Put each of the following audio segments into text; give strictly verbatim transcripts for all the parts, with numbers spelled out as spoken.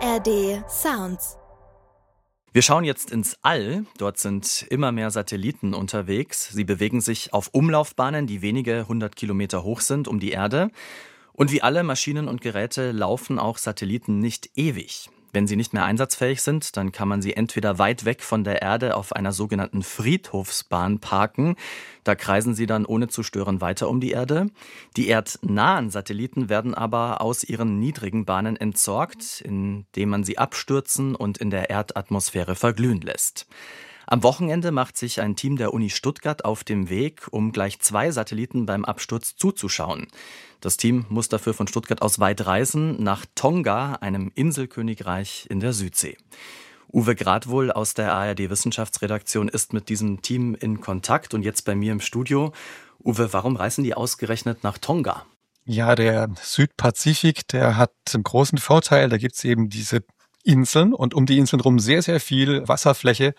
R D Sounds. Wir schauen jetzt ins All. Dort sind immer mehr Satelliten unterwegs. Sie bewegen sich auf Umlaufbahnen, die wenige hundert Kilometer hoch sind, um die Erde. Und wie alle Maschinen und Geräte laufen auch Satelliten nicht ewig. Wenn sie nicht mehr einsatzfähig sind, dann kann man sie entweder weit weg von der Erde auf einer sogenannten Friedhofsbahn parken. Da kreisen sie dann ohne zu stören weiter um die Erde. Die erdnahen Satelliten werden aber aus ihren niedrigen Bahnen entsorgt, indem man sie abstürzen und in der Erdatmosphäre verglühen lässt. Am Wochenende macht sich ein Team der Uni Stuttgart auf den Weg, um gleich zwei Satelliten beim Absturz zuzuschauen. Das Team muss dafür von Stuttgart aus weit reisen, nach Tonga, einem Inselkönigreich in der Südsee. Uwe Gradwohl aus der A R D-Wissenschaftsredaktion ist mit diesem Team in Kontakt und jetzt bei mir im Studio. Uwe, warum reisen die ausgerechnet nach Tonga? Ja, der Südpazifik, der hat einen großen Vorteil. Da gibt es eben diese Inseln und um die Inseln rum sehr, sehr viel Wasserfläche.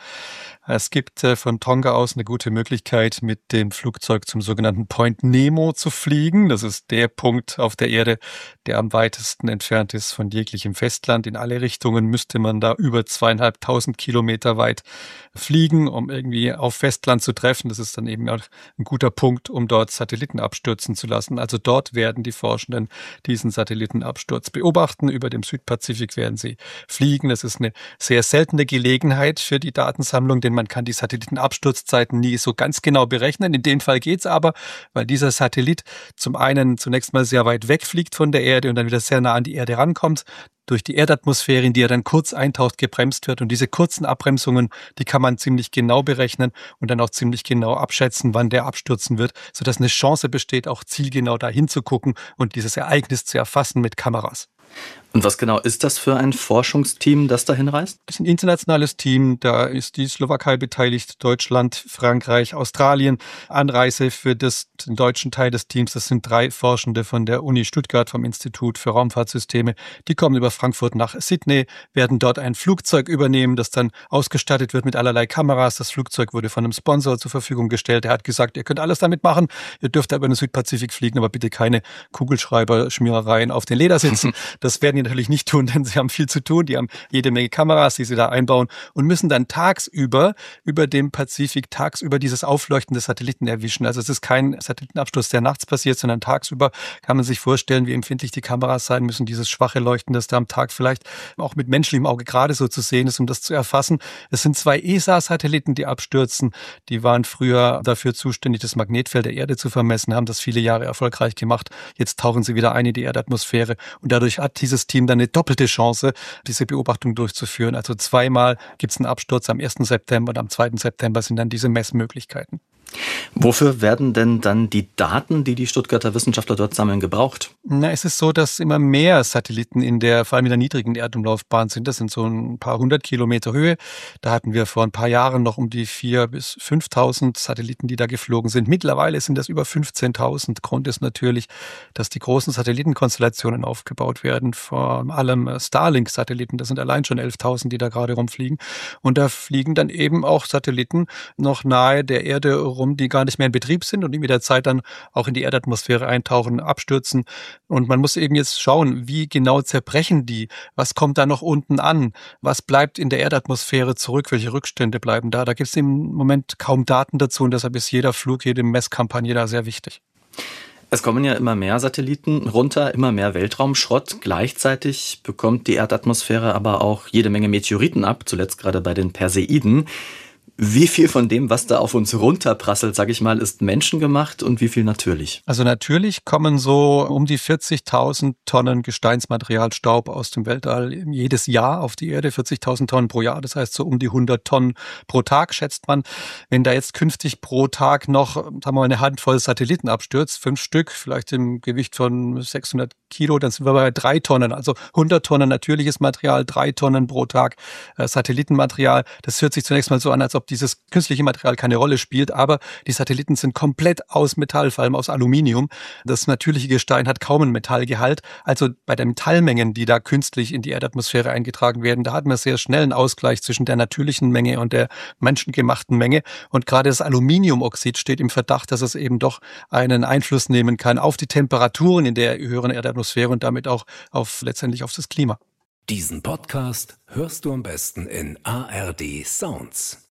Es gibt äh, von Tonga aus eine gute Möglichkeit, mit dem Flugzeug zum sogenannten Point Nemo zu fliegen. Das ist der Punkt auf der Erde, der am weitesten entfernt ist von jeglichem Festland. In alle Richtungen müsste man da über zweieinhalbtausend Kilometer weit fliegen, um irgendwie auf Festland zu treffen. Das ist dann eben auch ein guter Punkt, um dort Satelliten abstürzen zu lassen. Also dort werden die Forschenden diesen Satellitenabsturz beobachten. Über dem Südpazifik werden sie fliegen. Das ist eine sehr seltene Gelegenheit für die Datensammlung, denn man kann die Satellitenabsturzzeiten nie so ganz genau berechnen. In dem Fall geht's aber, weil dieser Satellit zum einen zunächst mal sehr weit wegfliegt von der Erde und dann wieder sehr nah an die Erde rankommt, durch die Erdatmosphäre, in die er dann kurz eintaucht, gebremst wird. Und diese kurzen Abbremsungen, die kann man ziemlich genau berechnen und dann auch ziemlich genau abschätzen, wann der abstürzen wird, sodass eine Chance besteht, auch zielgenau dahin zu gucken und dieses Ereignis zu erfassen mit Kameras. Und was genau ist das für ein Forschungsteam, das dahin reist? Das ist ein internationales Team, da ist die Slowakei beteiligt, Deutschland, Frankreich, Australien. Anreise für das, den deutschen Teil des Teams, das sind drei Forschende von der Uni Stuttgart, vom Institut für Raumfahrtsysteme. Die kommen über Frankfurt nach Sydney, werden dort ein Flugzeug übernehmen, das dann ausgestattet wird mit allerlei Kameras. Das Flugzeug wurde von einem Sponsor zur Verfügung gestellt. Er hat gesagt, ihr könnt alles damit machen, ihr dürft aber in den Südpazifik fliegen, aber bitte keine Kugelschreiber-Schmierereien auf den Ledersitzen. Das werden die natürlich nicht tun, denn sie haben viel zu tun. Die haben jede Menge Kameras, die sie da einbauen und müssen dann tagsüber über dem Pazifik tagsüber dieses Aufleuchten des Satelliten erwischen. Also es ist kein Satellitenabsturz, der nachts passiert, sondern tagsüber kann man sich vorstellen, wie empfindlich die Kameras sein müssen, dieses schwache Leuchten, das da am Tag vielleicht auch mit menschlichem Auge gerade so zu sehen ist, um das zu erfassen. Es sind zwei E S A-Satelliten, die abstürzen. Die waren früher dafür zuständig, das Magnetfeld der Erde zu vermessen, haben das viele Jahre erfolgreich gemacht. Jetzt tauchen sie wieder ein in die Erdatmosphäre und dadurch hat dieses Team dann eine doppelte Chance, diese Beobachtung durchzuführen. Also zweimal gibt es einen Absturz, am ersten September und am zweiten September sind dann diese Messmöglichkeiten. Wofür werden denn dann die Daten, die die Stuttgarter Wissenschaftler dort sammeln, gebraucht? Na, es ist so, dass immer mehr Satelliten in der, vor allem in der niedrigen Erdumlaufbahn sind. Das sind so ein paar hundert Kilometer Höhe. Da hatten wir vor ein paar Jahren noch um die viertausend bis fünftausend Satelliten, die da geflogen sind. Mittlerweile sind das über fünfzehntausend. Grund ist natürlich, dass die großen Satellitenkonstellationen aufgebaut werden. Vor allem Starlink-Satelliten. Das sind allein schon elftausend, die da gerade rumfliegen. Und da fliegen dann eben auch Satelliten noch nahe der Erde rum, die gar nicht mehr in Betrieb sind und die mit der Zeit dann auch in die Erdatmosphäre eintauchen, abstürzen. Und man muss eben jetzt schauen, wie genau zerbrechen die? Was kommt da noch unten an? Was bleibt in der Erdatmosphäre zurück? Welche Rückstände bleiben da? Da gibt es im Moment kaum Daten dazu und deshalb ist jeder Flug, jede Messkampagne da sehr wichtig. Es kommen ja immer mehr Satelliten runter, immer mehr Weltraumschrott. Gleichzeitig bekommt die Erdatmosphäre aber auch jede Menge Meteoriten ab, zuletzt gerade bei den Perseiden. Wie viel von dem, was da auf uns runterprasselt, sage ich mal, ist menschengemacht und wie viel natürlich? Also natürlich kommen so um die vierzigtausend Tonnen Gesteinsmaterial, Staub aus dem Weltall jedes Jahr auf die Erde, vierzigtausend Tonnen pro Jahr, das heißt so um die hundert Tonnen pro Tag, schätzt man. Wenn da jetzt künftig pro Tag noch, sagen wir mal, eine Handvoll Satelliten abstürzt, fünf Stück, vielleicht im Gewicht von sechshundert Kilo, dann sind wir bei drei Tonnen, also hundert Tonnen natürliches Material, drei Tonnen pro Tag äh, Satellitenmaterial. Das hört sich zunächst mal so an, als ob dieses künstliche Material keine Rolle spielt, aber die Satelliten sind komplett aus Metall, vor allem aus Aluminium. Das natürliche Gestein hat kaum einen Metallgehalt. Also bei den Metallmengen, die da künstlich in die Erdatmosphäre eingetragen werden, da hat man sehr schnell einen Ausgleich zwischen der natürlichen Menge und der menschengemachten Menge. Und gerade das Aluminiumoxid steht im Verdacht, dass es eben doch einen Einfluss nehmen kann auf die Temperaturen in der höheren Erdatmosphäre und damit auch auf letztendlich auf das Klima. Diesen Podcast hörst du am besten in A R D Sounds.